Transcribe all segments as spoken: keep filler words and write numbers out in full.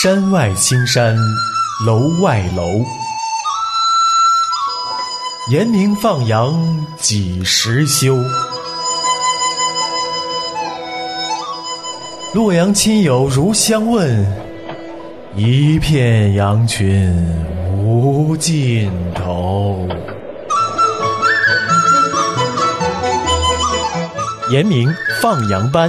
山外青山楼外楼，严明放羊几时休？洛阳亲友如相问，一片羊群无尽头。严明放羊班。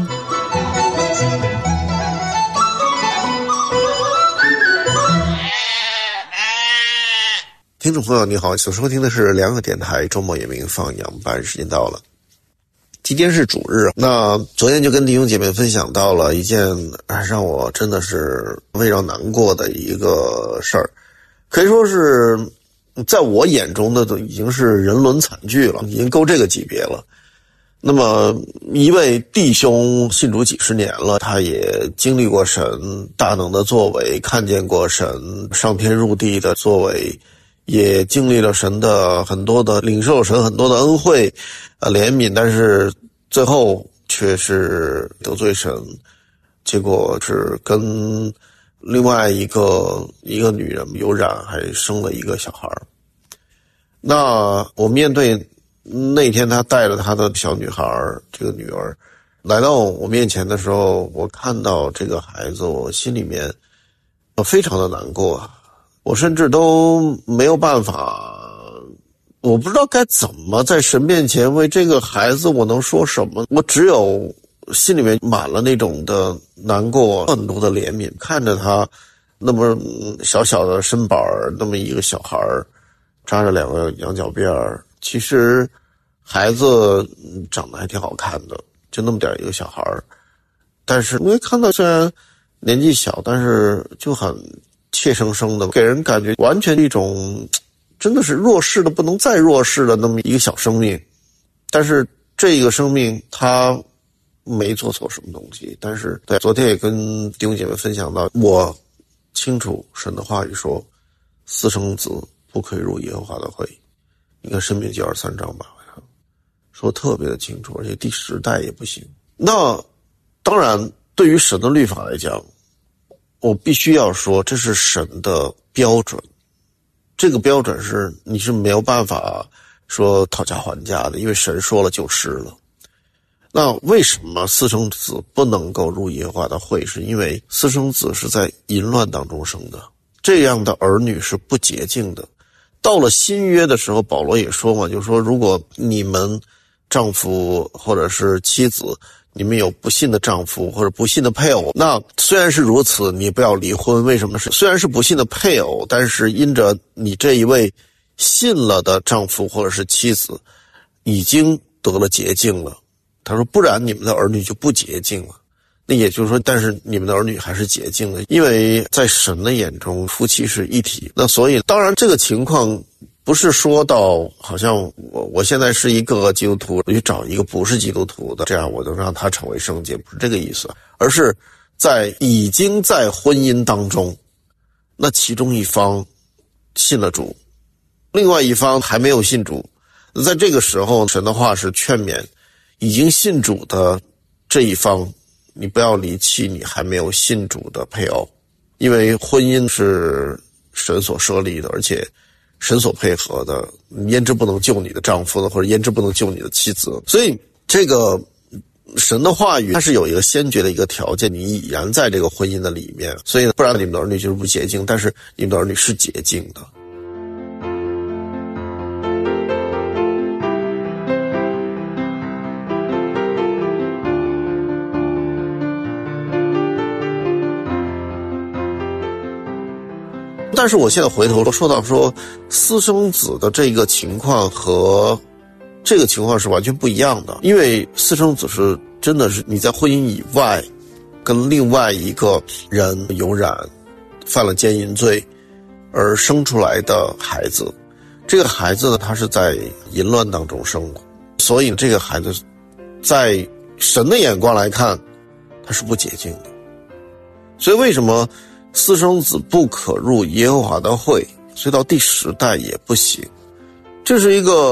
听众朋友你好，所收听的是良友电台周末严明放羊班，时间到了。今天是主日，那昨天就跟弟兄姐妹分享到了一件让我真的是非常难过的一个事儿，可以说是在我眼中的都已经是人伦惨剧了，已经够这个级别了。那么一位弟兄信主几十年了，他也经历过神大能的作为，看见过神上天入地的作为，也经历了神的很多的领受神很多的恩惠呃怜悯，但是最后却是得罪神，结果是跟另外一个一个女人有染，还生了一个小孩。那我面对那天他带着他的小女孩这个女儿来到我面前的时候，我看到这个孩子，我心里面我非常的难过，我甚至都没有办法，我不知道该怎么在神面前为这个孩子我能说什么，我只有心里面满了那种的难过，很多的怜悯，看着他那么小小的身板，那么一个小孩扎着两个羊角辫，其实孩子长得还挺好看的，就那么点一个小孩，但是因为看到虽然年纪小，但是就很怯生生的，给人感觉完全一种真的是弱势的不能再弱势的那么一个小生命。但是这个生命他没做错什么东西，但是对昨天也跟弟兄姐妹分享到，我清楚神的话语说私生子不可以入耶和华的会，你看申命记二十三章吧，说特别的清楚，而且第十代也不行。那当然对于神的律法来讲，我必须要说这是神的标准，这个标准是你是没有办法说讨价还价的，因为神说了就是了。那为什么私生子不能够入耶和华的会，是因为私生子是在淫乱当中生的，这样的儿女是不洁净的。到了新约的时候，保罗也说嘛，就是说如果你们丈夫或者是妻子，你们有不信的丈夫或者不信的配偶，那虽然是如此，你不要离婚。为什么？是虽然是不信的配偶，但是因着你这一位信了的丈夫或者是妻子已经得了洁净了，他说不然你们的儿女就不洁净了。那也就是说，但是你们的儿女还是洁净的，因为在神的眼中夫妻是一体。那所以当然这个情况不是说到好像我我现在是一个基督徒，我去找一个不是基督徒的，这样我就让他成为圣洁，不是这个意思，而是在已经在婚姻当中，那其中一方信了主，另外一方还没有信主，在这个时候神的话是劝勉已经信主的这一方，你不要离弃你还没有信主的配偶，因为婚姻是神所设立的，而且神所配合的，焉知不能救你的丈夫呢，或者焉知不能救你的妻子。所以这个神的话语它是有一个先决的一个条件，你已然在这个婚姻的里面，所以不然你们的儿女就是不洁净，但是你们的儿女是洁净的。但是我现在回头说到说私生子的这个情况和这个情况是完全不一样的，因为私生子是真的是你在婚姻以外跟另外一个人有染，犯了奸淫罪而生出来的孩子，这个孩子呢他是在淫乱当中生的，所以这个孩子在神的眼光来看他是不洁净的。所以为什么私生子不可入耶和华的会，所以到第十代也不行。这是一个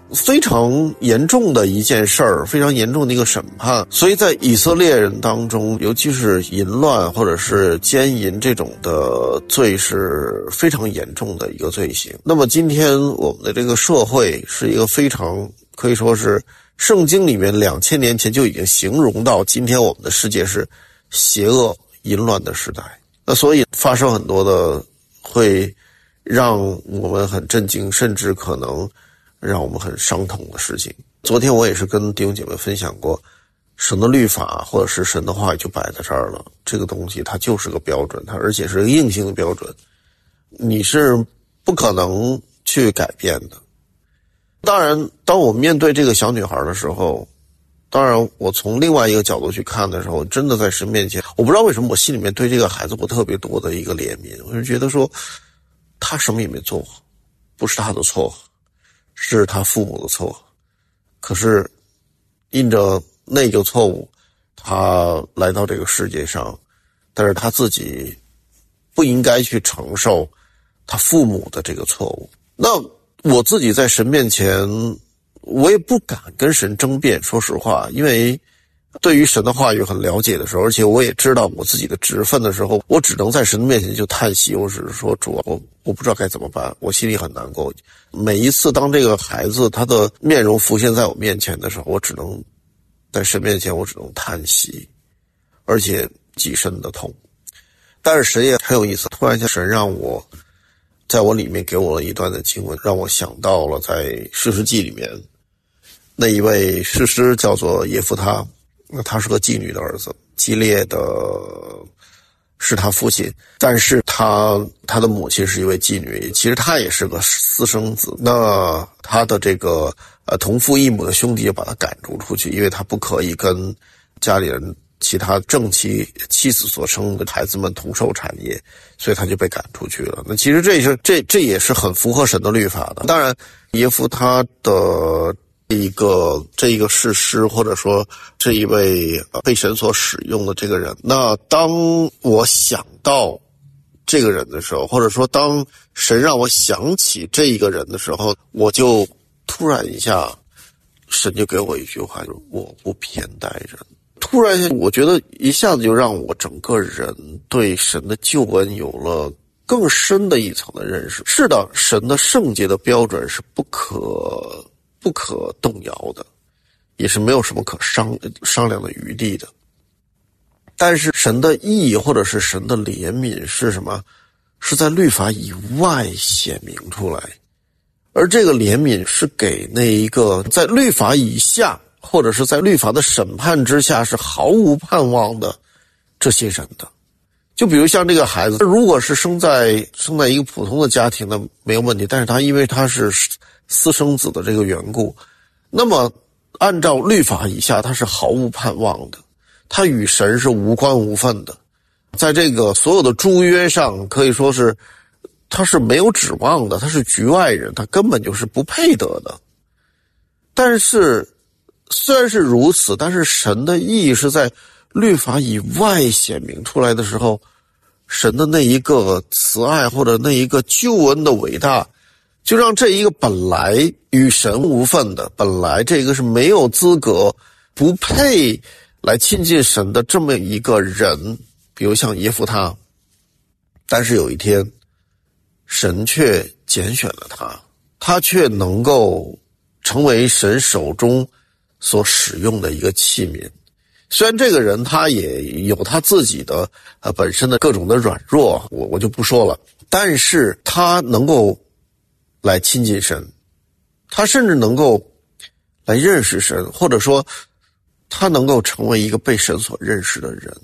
非常严重的一件事儿，非常严重的一个审判。所以在以色列人当中，尤其是淫乱或者是奸淫这种的罪是非常严重的一个罪行。那么今天我们的这个社会是一个非常可以说是圣经里面两千年前就已经形容到今天我们的世界是邪恶淫乱的时代。那所以发生很多的会让我们很震惊，甚至可能让我们很伤痛的事情。昨天我也是跟弟兄姐妹分享过，神的律法或者是神的话语就摆在这儿了，这个东西它就是个标准，它而且是个硬性的标准，你是不可能去改变的。当然当我面对这个小女孩的时候，当然我从另外一个角度去看的时候，真的在神面前，我不知道为什么我心里面对这个孩子我特别多的一个怜悯。我就觉得说他什么也没做，不是他的错，是他父母的错，可是因着那个错误他来到这个世界上，但是他自己不应该去承受他父母的这个错误。那我自己在神面前我也不敢跟神争辩，说实话，因为对于神的话语很了解的时候，而且我也知道我自己的职分的时候，我只能在神的面前就叹息，我只是说主啊，我我不知道该怎么办，我心里很难过。每一次当这个孩子他的面容浮现在我面前的时候，我只能在神面前我只能叹息，而且极深的痛。但是神也很有意思，突然间神让我在我里面给我了一段的经文，让我想到了在士师记里面那一位士师叫做耶弗他，那他是个妓女的儿子，基列的是他父亲，但是他他的母亲是一位妓女，其实他也是个私生子。那他的这个呃同父异母的兄弟就把他赶逐出去，因为他不可以跟家里人其他正妻妻子所生的孩子们同受产业，所以他就被赶出去了。那其实这是这这也是很符合神的律法的。当然耶夫他的一个这一个士师，或者说这一位被神所使用的这个人，那当我想到这个人的时候，或者说当神让我想起这一个人的时候，我就突然一下神就给我一句话，就是我不偏待人。突然我觉得一下子就让我整个人对神的救恩有了更深的一层的认识。是的，神的圣洁的标准是不可不可动摇的，也是没有什么可商商量的余地的。但是神的义或者是神的怜悯是什么？是在律法以外显明出来，而这个怜悯是给那一个在律法以下或者是在律法的审判之下是毫无盼望的这些人的。就比如像这个孩子，如果是生在生在一个普通的家庭的没有问题，但是他因为他是私生子的这个缘故，那么按照律法以下他是毫无盼望的，他与神是无关无分的，在这个所有的诸约上可以说是他是没有指望的，他是局外人，他根本就是不配得的。但是虽然是如此，但是神的义是在律法以外显明出来的时候，神的那一个慈爱或者那一个救恩的伟大，就让这一个本来与神无分的，本来这个是没有资格不配来亲近神的这么一个人，比如像耶夫他，但是有一天神却拣选了他，他却能够成为神手中所使用的一个器皿。虽然这个人他也有他自己的呃本身的各种的软弱，我我就不说了，但是他能够来亲近神，他甚至能够来认识神，或者说他能够成为一个被神所认识的人。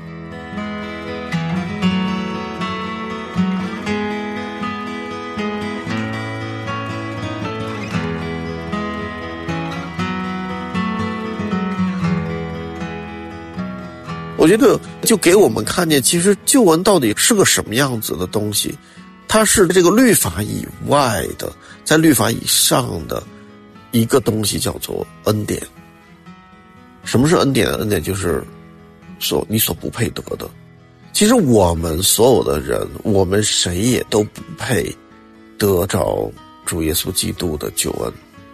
我觉得就给我们看见，其实救恩到底是个什么样子的东西。它是这个律法以外的，在律法以上的一个东西，叫做恩典。什么是恩典？恩典就是所你所不配得的。其实我们所有的人，我们谁也都不配得着主耶稣基督的救恩。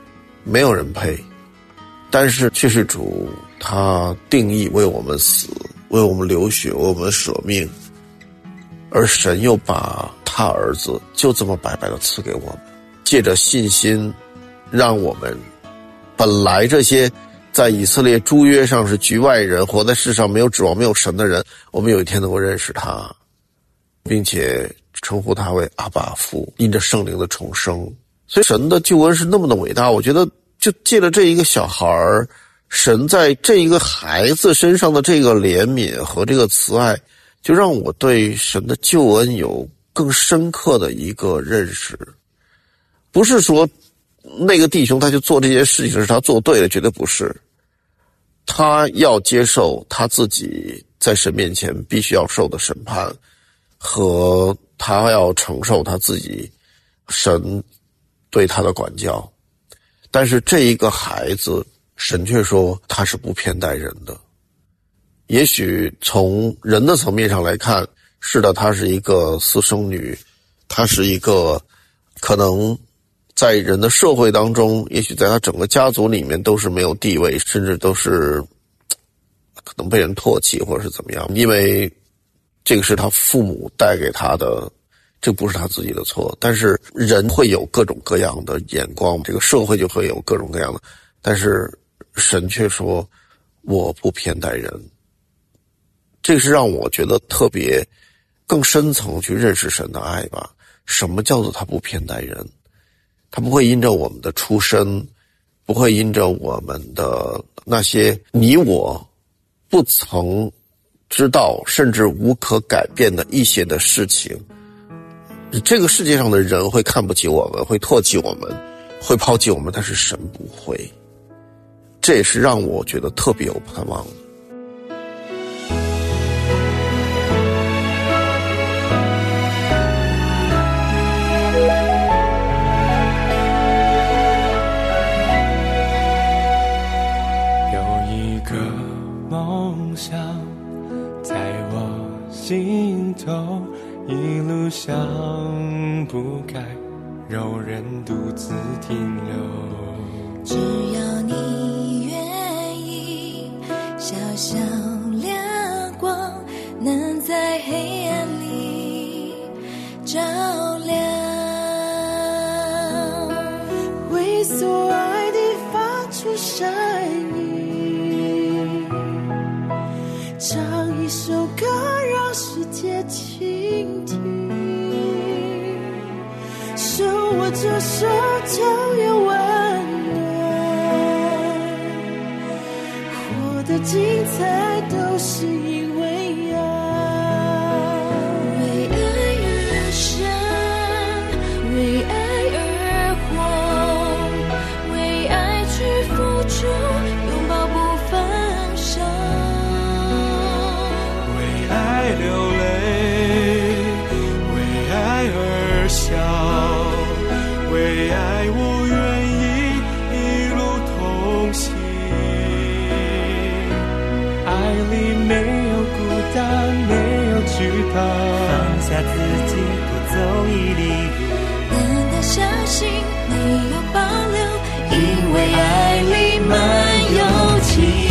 没有人配，但是却是主他定义为我们死，为我们流血，为我们舍命，而神又把他儿子就这么白白的赐给我们，借着信心让我们本来这些在以色列诸约上是局外人，活在世上没有指望没有神的人，我们有一天能够认识他，并且称呼他为阿爸父，因着圣灵的重生。所以神的救恩是那么的伟大，我觉得就借着这一个小孩，神在这一个孩子身上的这个怜悯和这个慈爱，就让我对神的救恩有更深刻的一个认识。不是说那个弟兄他就做这些事情是他做对了，绝对不是。他要接受他自己在神面前必须要受的审判，和他要承受他自己神对他的管教。但是这一个孩子，神却说他是不偏待人的。也许从人的层面上来看，是的，她是一个私生女，她是一个可能在人的社会当中，也许在她整个家族里面都是没有地位，甚至都是可能被人唾弃或者是怎么样，因为这个是她父母带给她的，这不是她自己的错。但是人会有各种各样的眼光，这个社会就会有各种各样的，但是神却说我不偏待人。这个是让我觉得特别更深层去认识神的爱吧。什么叫做他不偏待人？他不会因着我们的出身，不会因着我们的那些你我不曾知道甚至无可改变的一些的事情，这个世界上的人会看不起我们，会唾弃我们，会抛弃我们，但是神不会。这也是让我觉得特别有盼望的。 心头一路上不该有人独自停留， 只要你愿意，小小亮光能在黑暗里照亮，为所爱的发出声音，唱一首歌让世界倾听，手握着手就有温暖，活得精彩都是因为爱，为爱而生，为爱而活，为爱去付出，拥抱不放手， 为爱流泪，为爱而笑，为爱我愿意一路同行，爱里没有孤单，没有惧怕，放下自己多走一里路， 单单相信没有保留，因为爱里满有情。